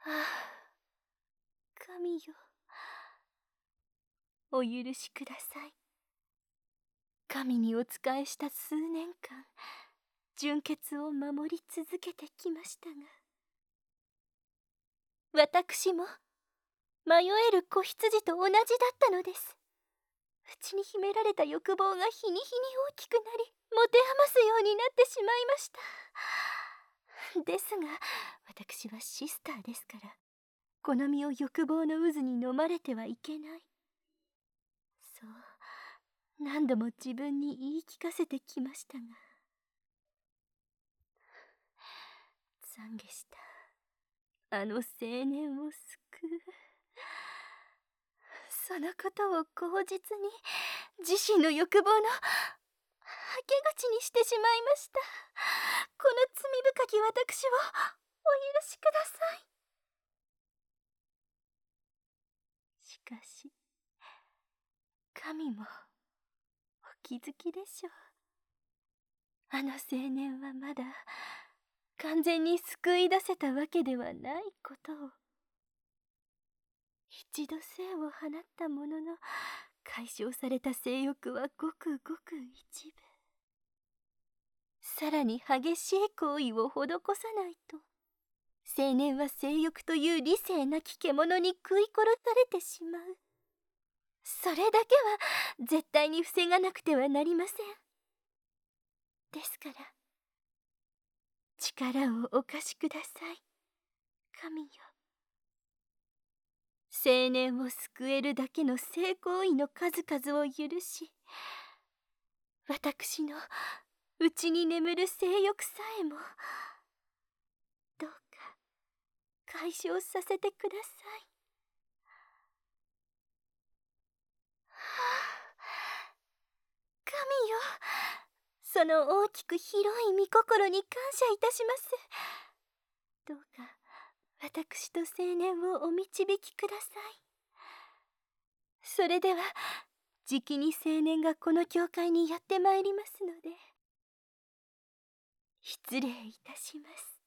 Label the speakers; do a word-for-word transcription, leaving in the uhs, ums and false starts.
Speaker 1: あ、神よ、お許しください。神にお仕えした数年間、純潔を守り続けてきましたが、私も迷える子羊と同じだったのです。内に秘められた欲望が日に日に大きくなり、持て余すようになってしまいました。ですが、私はシスターですから、好みを欲望の渦に飲まれてはいけない。そう、何度も自分に言い聞かせてきましたが、懺悔したあの青年を救う、そのことを口実に自身の欲望のはけ口にしてしまいました。この罪深き私をお許しください。しかし神もお気づきでしょう。あの青年はまだ完全に救い出せたわけではないことを。一度生を放ったものの、解消された性欲はごくごく一部。さらに激しい行為を施さないと、青年は性欲という理性なき獣に食い殺されてしまう。それだけは絶対に防がなくてはなりません。ですから力をお貸しください、神よ。青年を救えるだけの性行為の数々を許し、私の内に眠る性欲さえもどうか解消させてください。はあ、神よ、その大きく広い御心に感謝いたします。どうか私と青年をお導きください。それではじきに青年がこの教会にやってまいりますので、失礼いたします。